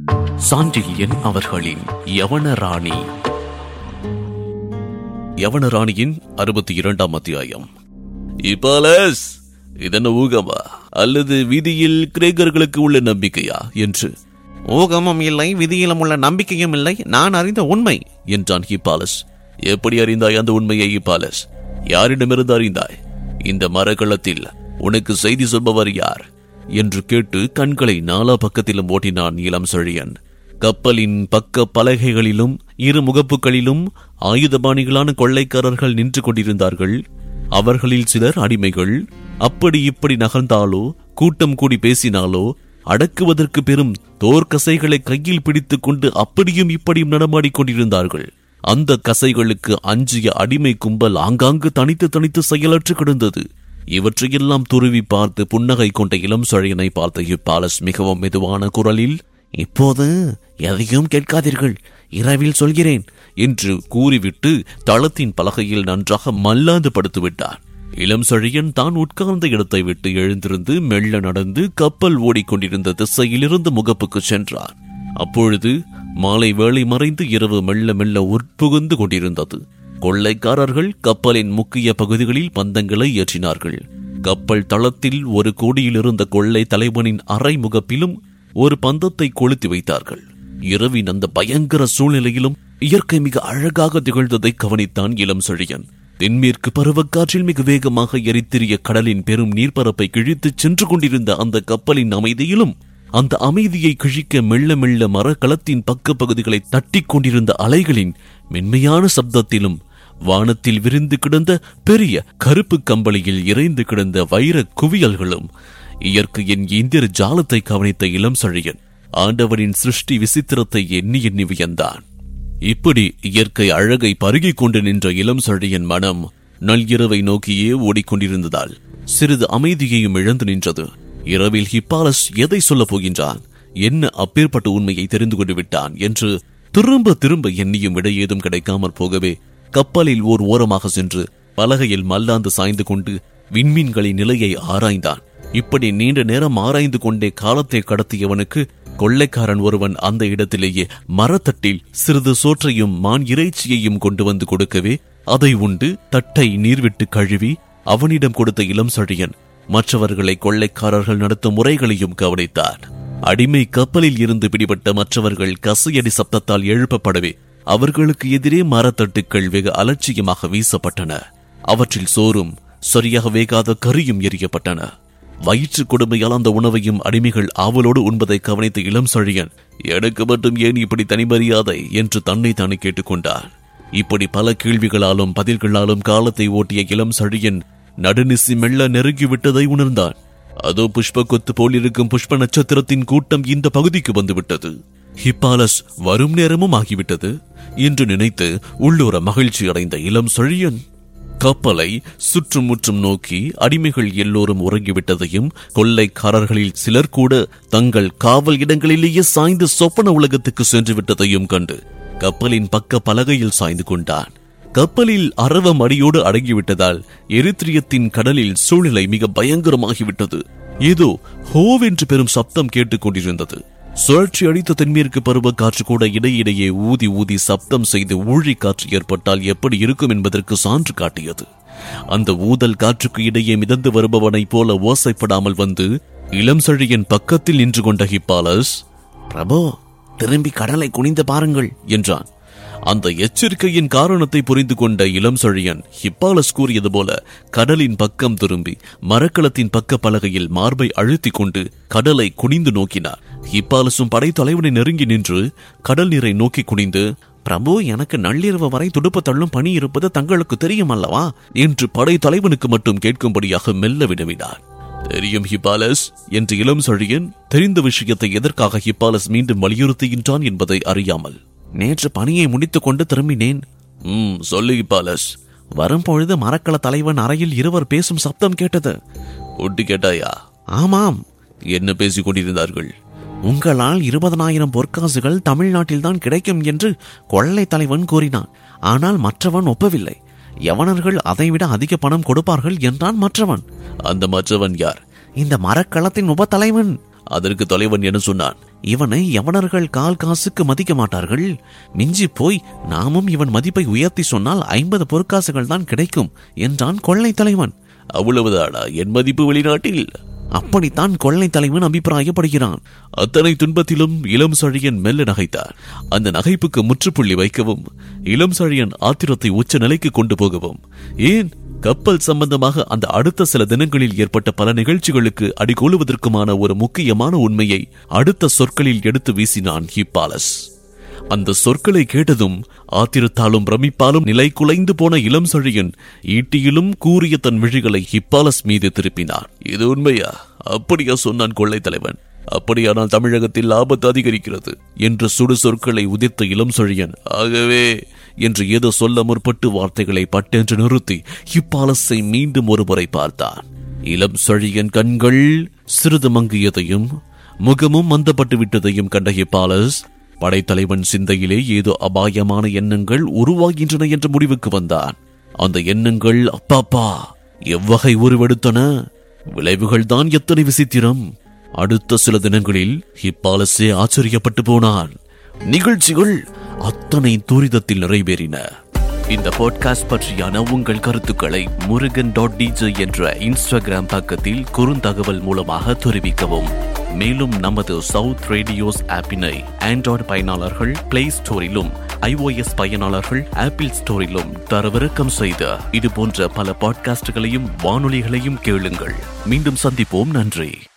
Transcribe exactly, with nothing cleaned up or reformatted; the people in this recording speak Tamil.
சாண்டில்யன் அவர்களின் யவனராணி. யவனராணியின் அறுபத்தி இரண்டாம் அத்தியாயம். ஹிப்பாலஸ், இதென்ன ஊகமா அல்லது விதியில் கிரேக்கர்களுக்கு உள்ள நம்பிக்கையா என்று. ஊகமும் இல்லை, விதியிலும் உள்ள நம்பிக்கையும் இல்லை, நான் அறிந்த உண்மை என்றான் ஹிப்பாலஸ். எப்படி அறிந்தாய் அந்த உண்மையை ஹிப்பாலஸ்? யாரிடமிருந்து அறிந்தாய்? இந்த மரக்களத்தில் உனக்கு செய்தி சொல்பவர் யார் என்று கேட்டு கண்களை நாலா பக்கத்திலும் ஓட்டினான் இளம் செழியன். கப்பலின் பக்க பலகைகளிலும் இரு முகப்புகளிலும் ஆயுதபாணிகளான கொள்ளைக்காரர்கள் நின்று கொண்டிருந்தார்கள். அவர்களில் சிலர் அடிமைகள். அப்படி இப்படி நகர்ந்தாலோ கூட்டம் கூடி பேசினாலோ அடக்குவதற்கு பெரும் தோற்கசைகளை கையில் பிடித்துக் கொண்டு அப்படியும் இப்படியும் நடமாடிக் கொண்டிருந்தார்கள். அந்த கசைகளுக்கு அஞ்சிய அடிமை கும்பல் ஆங்காங்கு தனித்து தனித்து செயலற்று கிடந்தது. இவற்றையெல்லாம் துருவி பார்த்து புன்னகை கொண்ட இளம் செழியனை பார்த்த ஹிப்பாலஸ் மிகவும் மெதுவான குரலில், இப்போது எதையும் கேட்காதீர்கள், இரவில் சொல்கிறேன் என்று கூறிவிட்டு தளத்தின் பலகையில் நன்றாக மல்லாந்து படுத்து விட்டார். இளம் செழியன் தான் உட்கார்ந்த இடத்தை விட்டு எழுந்திருந்து மெல்ல நடந்து கப்பல் ஓடிக்கொண்டிருந்த திசையிலிருந்து முகப்புக்கு சென்றார். அப்பொழுது மாலை வேளை மறைந்து இரவு மெல்ல மெல்ல உட்புகுந்து கொண்டிருந்தது. கொள்ளைக்காரர்கள் கப்பலின் முக்கிய பகுதிகளில் பந்தங்களை ஏற்றினார்கள். கப்பல் தளத்தில் ஒரு கோடியில் இருந்த கொள்ளை தலைவனின் அரை முகப்பிலும் ஒரு பந்தத்தை கொளுத்தி வைத்தார்கள். இரவின் அந்த பயங்கர சூழ்நிலையிலும் இயற்கை மிக அழகாக திகழ்ந்ததை கவனித்தான் இளம் செழியன். தென்மேற்கு பருவக்காற்றில் மிக வேகமாக எரித்திரிய கடலின் பெரும் நீர்ப்பரப்பை கிழித்துச் சென்று கொண்டிருந்த அந்த கப்பலின் அமைதியிலும், அந்த அமைதியை கிழிக்க மெல்ல மெல்ல மரக்களத்தின் பக்க பகுதிகளை தட்டி கொண்டிருந்த அலைகளின் மென்மையான சப்தத்திலும், வானத்தில் விரிந்து கிடந்த பெரிய கருப்பு கம்பளியில் இறைந்து கிடந்த வைர குவியல்களும், இயற்கையின் இந்திர ஜாலத்தை கவனித்த இளம் செழியன் ஆண்டவனின் சிருஷ்டி விசித்திரத்தை எண்ணி எண்ணி வியந்தான். இப்படி இயற்கை அழகை பருகிக் கொண்டு நின்ற இளம் செழியன் மனம் நள்ளிரவை நோக்கியே ஓடிக்கொண்டிருந்ததால் சிறிது அமைதியையும் இழந்து நின்றது. இரவில் ஹிப்பாலஸ் எதை சொல்லப் போகின்றான், என்ன அப்பேற்பட்ட உண்மையை தெரிந்து கொண்டு விட்டான் என்று திரும்ப திரும்ப எண்ணியும் விட ஏதும் கிடைக்காமற் போகவே கப்பலில் ஓர் ஓரமாக சென்று பலகையில் மல்லாந்து சாய்ந்து கொண்டு விண்மீன்களின் நிலையை ஆராய்ந்தான். இப்படி நீண்ட நேரம் ஆராய்ந்து கொண்டே காலத்தை கடத்தியவனுக்கு கொள்ளைக்காரன் ஒருவன் அந்த இடத்திலேயே மரத்தட்டில் சிறிது சோற்றையும் மான் இறைச்சியையும் கொண்டு வந்து கொடுக்கவே அதை உண்டு தட்டை நீர்விட்டு கழுவி அவனிடம் கொடுத்த இளம் செழியன் மற்றவர்களை கொள்ளைக்காரர்கள் நடத்தும் முறைகளையும் கவனித்தார். அடிமை கப்பலில் இருந்து பிடிபட்ட மற்றவர்கள் கசையடி சப்தத்தால் எழுப்பப்படவே அவர்களுக்கு எதிரே மரத்தட்டுக்கள் வெகு அலட்சியமாக வீசப்பட்டன. அவற்றில் சோறும் சரியாக வேகாத கறியும் எரியப்பட்டன. வயிற்று கொடுமையால் அந்த உணவையும் அடிமைகள் ஆவலோடு உண்பதை கவனித்த இளம் செழியன், எனக்கு மட்டும் ஏன் இப்படி தனிமரியாதை என்று தன்னை தானே கேட்டுக்கொண்டார். இப்படி பல கேள்விகளாலும் பதில்களாலும் காலத்தை ஓட்டிய இளம் செழியன் நடுநிசி மெல்ல நெருங்கிவிட்டதை உணர்ந்தான். அதோ புஷ்ப கொத்து போல் இருக்கும் புஷ்ப நட்சத்திரத்தின் கூட்டம் இந்த பகுதிக்கு வந்துவிட்டது. ஹிப்பாலஸ் வரும் நேரமும் ஆகிவிட்டது என்று நினைத்து உள்ளூர மகிழ்ச்சி அடைந்த இளம் செழியன் கப்பலை சுற்றும் முற்றும் நோக்கி அடிமைகள் எல்லோரும் உறங்கிவிட்டதையும் கொள்ளைக்காரர்களில் சிலர் கூட தங்கள் காவல் இடங்களிலேயே சாய்ந்து சொப்பன உலகத்துக்கு சென்று விட்டதையும் கண்டு கப்பலின் பக்க பலகையில் சாய்ந்து கொண்டான். கப்பலில் அரவம் அடியோடு அடங்கிவிட்டதால் எரித்திரியத்தின் கடலில் சூழ்நிலை மிக பயங்கரமாகிவிட்டது. ஏதோ ஹோவென்று பெரும் சப்தம் கேட்டுக் கொண்டிருந்தது. சுழற்சி அடித்த தென்மேற்கு பருவ காற்று கூட இடையிடையே ஊதி ஊதி சப்தம் செய்து ஊழி காற்று ஏற்பட்டால் எப்படி இருக்கும் என்பதற்கு சான்று காட்டியது. அந்த ஊதல் காற்றுக்கு இடையே மிதந்து வருபவனைப் போல ஓசைப்படாமல் வந்து இளம் செழியன் பக்கத்தில் நின்று கொண்ட ஹிப்பாலஸ், பிரபு, திரும்பி கடலை குனிந்து பாருங்கள் என்றான். அந்த எச்சரிக்கையின் காரணத்தை புரிந்து கொண்ட இளம் செழியன் ஹிப்பாலஸ் கூறியது போல கடலின் பக்கம் திரும்பி மரக்களத்தின் பக்க பலகையில் மார்பை அழுத்தி கொண்டு கடலை குனிந்து நோக்கினார். ஹிப்பாலசும் படைத்தலைவனை நெருங்கி நின்று கடல் நீரை நோக்கி குனிந்து, பிரபு, எனக்கு நள்ளிரவு வரை துடுப்பு தள்ளும் பணி இருப்பது தங்களுக்கு தெரியும் அல்லவா என்று படைத்தலைவனுக்கு மட்டும் கேட்கும்படியாக மெல்ல வினவினார். தெரியும் ஹிப்பாலஸ் என்று இளம் செழியன் தெரிந்த விஷயத்தை எதற்காக ஹிப்பாலஸ் மீண்டும் வலியுறுத்துகின்றான் என்பதை அறியாமல், நேற்று பணியை முடித்துக் கொண்டு திரும்பினேன். ம் சொல்லு ஹிப்பாலஸ். வரும்பொழுது மரக்கள தலைவன் அறையில் இருவர் பேசும் சப்தம் கேட்டது. ஒட்டு கேட்டாயா? ஆமாம். என்ன பேசிக் கொண்டிருந்தார்கள்? உங்களால் இருபதனாயிரம் பொற்காசுகள் தமிழ்நாட்டில் தான் கிடைக்கும் என்று கொள்ளை தலைவன் கூறினான். ஆனால் மற்றவன் ஒப்பவில்லை. யவனர்கள் அதைவிட அதிக பணம் கொடுப்பார்கள் என்றான் மற்றவன். அந்த மற்றவன் யார்? இந்த மரக்களத்தின் உப தலைவன். அதற்கு தலைவன் என்ன சொன்னான்? இவனை யவனர்கள் கால் காசுக்கு மதிக்க மாட்டார்கள். மிஞ்சி போய் நாமும் இவன் மதிப்பை உயர்த்தி சொன்னால் ஐம்பது பொற்காசுகள் தான் கிடைக்கும் என்றான் கொள்ளை தலைவன். அவ்வளவுதானா என் மதிப்பு வெளிநாட்டில்? அப்படித்தான் கொள்ளை தலைவன் அபிப்பிராயப்படுகிறான். அத்தனை துன்பத்திலும் இளம் சழியன் மெல்ல நகைத்தார். அந்த நகைப்புக்கு முற்றுப்புள்ளி வைக்கவும், இளம் சழியன் ஆத்திரத்தை உச்ச நிலைக்கு கொண்டு போகவும், ஏன் கப்பல் சம்பந்தமாக அந்த அடுத்த சில தினங்களில் ஏற்பட்ட பல நிகழ்ச்சிகளுக்கு அடிகோலுவதற்குமான ஒரு முக்கியமான உண்மையை அடுத்த சொற்களில் எடுத்து வீசினான் ஹிப்பாலஸ். அந்த சொற்களை கேட்டதும் ஆத்திரத்தாலும் பிரமிப்பாலும் நிலை குலைந்து போன இளம் சழியன் ஈட்டியிலும் கூறிய தன் விழிகளை ஹிப்பாலஸ் மீது திருப்பினார். இது உண்மையா? அப்படியா சொன்னான் கொள்ளை தலைவன். அப்படியானால் தமிழகத்தில் ஆபத்து அதிகரிக்கிறது என்று சுடு சொற்களை உதிர்த்த இளம் சழியன், ஆகவே என்று ஏதோ சொல்ல முற்பட்டு வார்த்தைகளை பட்டென்று நிறுத்தி ஹிப்பாலஸை மீண்டும் ஒருமுறை பார்த்தான். இளம் சழியன் கண்கள் சிறிது மங்கியதையும் முகமும் மந்தப்பட்டு விட்டதையும் கண்ட ஹிப்பாலஸ் படைத்தலைவன் சிந்தையிலே ஏதோ அபாயமான எண்ணங்கள் உருவாகின்றன என்ற முடிவுக்கு வந்தான். அந்த எண்ணங்கள் அப்பாப்பா எவ்வகை உருவெடுத்தன, விளைவுகள் தான் எத்தனை விசித்திரம். அடுத்த சில தினங்களில் ஹிப்பாலஸே ஆச்சரியப்பட்டு போனான். நிகழ்ச்சிகள் அத்தனை துரிதத்தில் நிறைவேறின. இந்த பாட்காஸ்ட் பற்றியான உங்கள் கருத்துக்களை முருகன் டாட் டிஜே என்ற இன்ஸ்டாகிராம் பக்கத்தில் குறுந்தகவல் மூலமாக தெரிவிக்கவும். மேலும் நமது சவுத் ரேடியோஸ் ஆப்பினை ஆண்ட்ராய்டு பயனாளர்கள் பிளே ஸ்டோரிலும், ஐஓஎஸ் பயனாளர்கள் ஆப்பிள் ஸ்டோரிலும் தரவிறக்கம் செய்த இது போன்ற பல பாட்காஸ்டுகளையும் வானொலிகளையும் கேளுங்கள். மீண்டும் சந்திப்போம். நன்றி.